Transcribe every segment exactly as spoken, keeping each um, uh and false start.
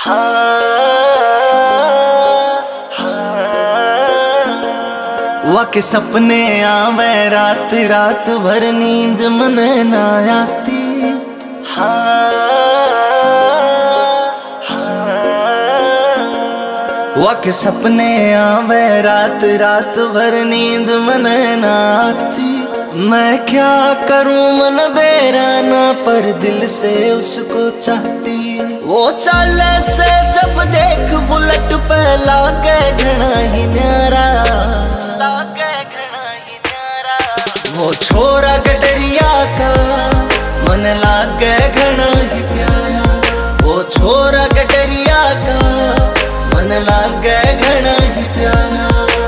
वक सपने आवे रात रात भर नींद मन ना आती। वक सपने आवे रात रात भर नींद मन ना आती। मैं क्या करूं मन बेराना पर दिल से उसको चाहती। वो चाले से जब देख बुलेट पे लागे घना ही न्यारा, लागे घना ही न्यारा। वो छोरा गडरिया का मन लागे घना ही प्यारा। वो छोरा गडरिया का मन लागे घना ही प्यारा।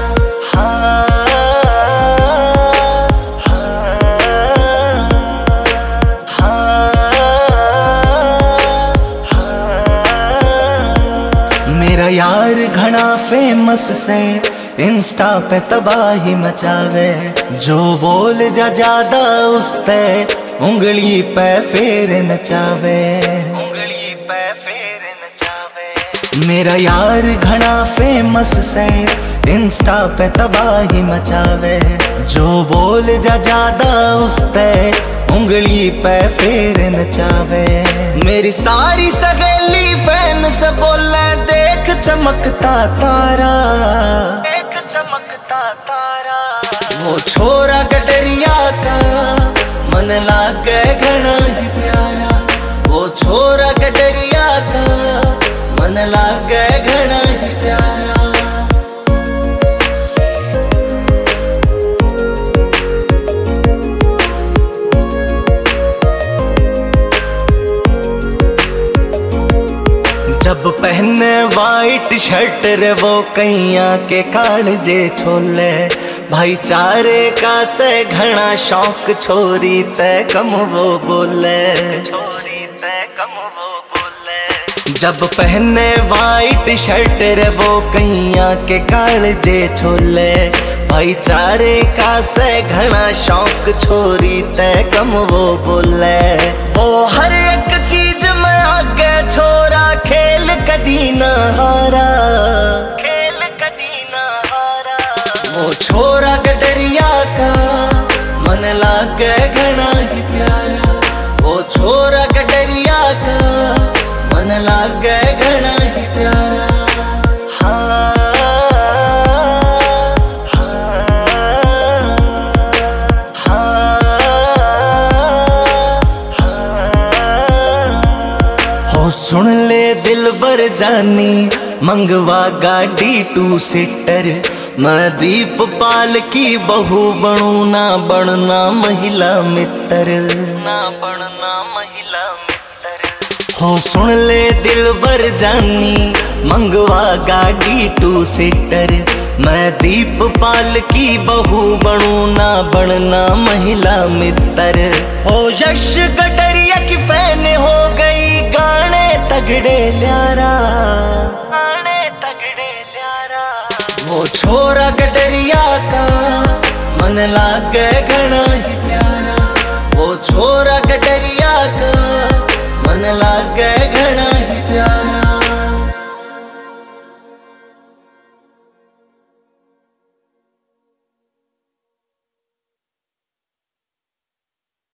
मेरा यार घना फेमस से इंस्टा पे तबाही मचावे। जो बोल जा ज्यादा उसते उंगली पे फेर नचावे, उंगली पे फेर नचावे। मेरा यार घना फेमस से इंस्टा पे तबाही मचावे। जो बोल जा ज्यादा उसते उंगली पे फेर नचावे। मेरी सारी सगेली फैन से बोले देख चमकता तारा, देख चमकता तारा। वो छोरा गडरिया का मन लागे घना ही प्यारा। वो छोरा गडरिया का मन लागे घना ही प्यारा। जब पहने वाइट शर्ट रे वो कैया के कालजे छोले। भाईचारे का से घना शौक छोरी तय कम वो बोले, छोरी तय कम वो बोले। जब पहने वाइट शर्ट रे वो कैया के कालजे छोले। भाईचारे का से घना शौक छोरी तय कम वो बोले। वो हर एक चीज में आगे छोरा खेल कदी न हारा, खेल कदी न हारा। वो छोरा गडरिया का मन लागे घना ही प्यारा। वो छोरा गडरिया का मन लागे घना ही प्यारा। सुन ले दिल बर जानी मंगवा गाड़ी टू सीटर। मैं दीप पाल की बहू बनू ना बनना महिला मित्र, ना बनना महिला मित्र। हो सुन ले दिल बर जानी मंगवा गाड़ी टू सीटर। मैं दीप पाल की बहू बनू ना बनना महिला मित्र। हो यश गडरिया की फैन हो गई गाने तगड़े ल्यारा, गाने तगड़े ल्यारा। वो छोरा गडरिया का मन लागे घना ही प्यारा। वो छोरा